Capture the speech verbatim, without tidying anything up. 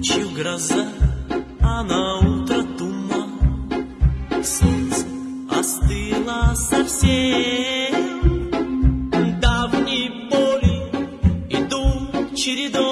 Ночью гроза, а на утро туман. Солнце остыло совсем. Давние боли идут чередой.